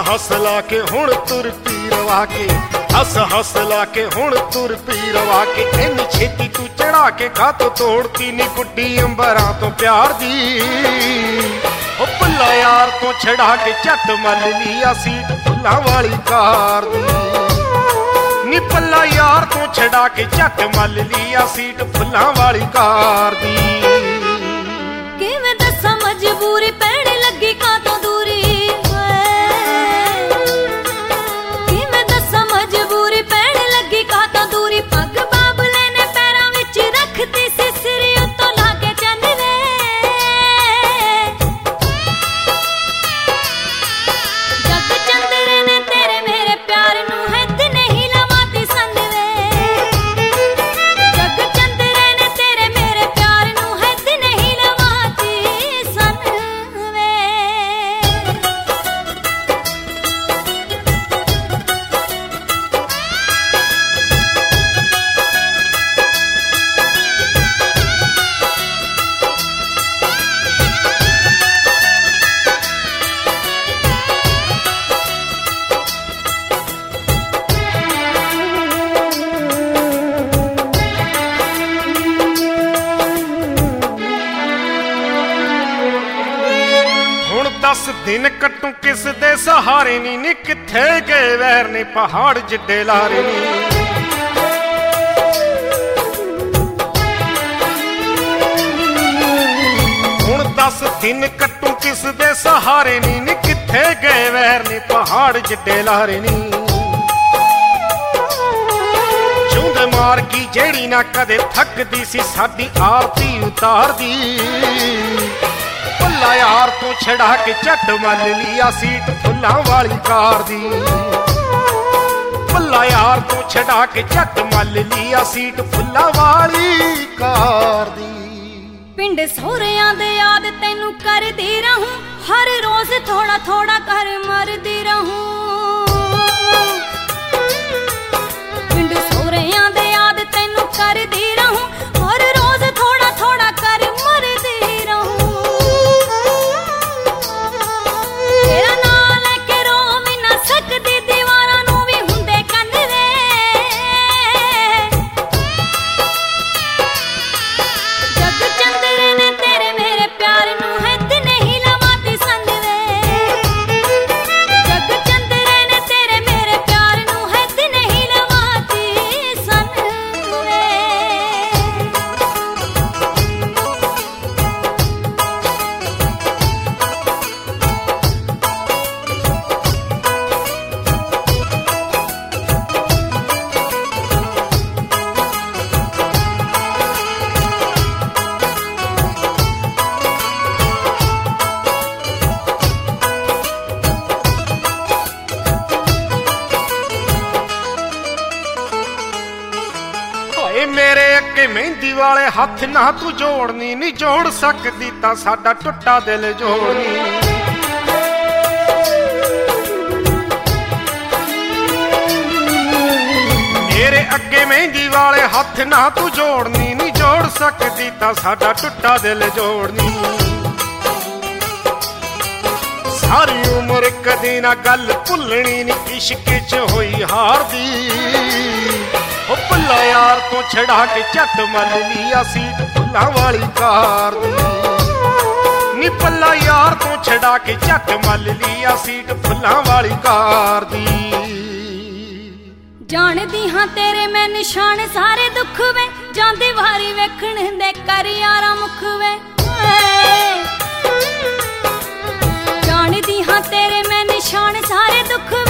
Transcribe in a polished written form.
हस ला के हुण तुर पी रवा के, हस हस ला के हुण तुर पी रवा के। इन्नी छेती तू चढ़ा के कातो तोड़ती नी गुड्डी अंबरां तो प्यार दी। ओ भुल्ला यार तो छड़ा के झट मल लिया सीट फुल्लां वाली कार दी। नी भुल्ला यार तो छड़ा के झट मल लिया सीट फुल्लां वाली कार दी। किवें दस्सां मजबूरी पैण लगी कातों दूरी, किवें दस्सां मजबूरी पैण लगी कातों दूरी। पग बाबले ने पैरां विच रखती सी सिर उत्तों लागे चंद वे। जग चंदरे ने तेरे मेरे प्यार नूं हित नहीं लवाती संद वे। जग चंदरे ने तेरे मेरे प्यार नूं हित नहीं लवाती संद वे। हुण 10 दिन कट्टू किस दे सहारे नी किथे गए वैर ने पहाड़ जिड्डे लारे नी। हुण 10 दिन कट्टू किस दे सहारे नी किथे गए वैर ने पहाड़ जिड्डे लारे नी। चूंद मार की जेड़ी ना कदे थकदी सी साडी आरती उतार दी। भुल्ला यार तो छड़ा के झट मल लिया सीट फुल्लां वाली कार दी। भुल्ला यार तो छड़ा के झट मल लिया सीट फुल्लां वाली कार दी। पिंड सोहरियां दे याद तैनू करदी रहूं, हर रोज थोड़ा थोड़ा कर मरदी रहूं। पिंड सोहरियां दे याद तैनू करदी रहूं, हर रोज थोड़ा थोड़ा कर मरदी रहूं। तेरा नाम लेके रो भी ना सकदी दीवारां नूं भी हुंदे कंन वे। जग चंदरे ने तेरे मेरे प्यार नूं हित नहीं लवाती संद वे। जग चंदरे ने तेरे मेरे प्यार नूं हित नहीं लवाती संद वे। हाए मेरे अगे मेहंदी वाले हथ ना तू जोड़नी नी जोड़ सकदी तां साडा टुट्टा दिल जोड़नी। मेरे अगे मेहंदी वाले हथ ना तू जोड़नी नी जोड़ सकदी तां साडा टुट्टा दिल जोड़नी। सारी उम्र कदी ना गल भुलनी नी इश्क च होई हार दी। ओ भुल्ला यार तो छड़ा के झट मल लिया सीट फुल्लां वाली कार दी। नी भुल्ला यार तो छड़ा के झट मल लिया सीट फुल्लां वाली कार दी। जानदी हां तेरे मैं निशान सारे दुख वे, जांदी वारी वेखण दे कर यारा मुख वे। जानदी हां तेरे मैं निशान सारे दुख वे,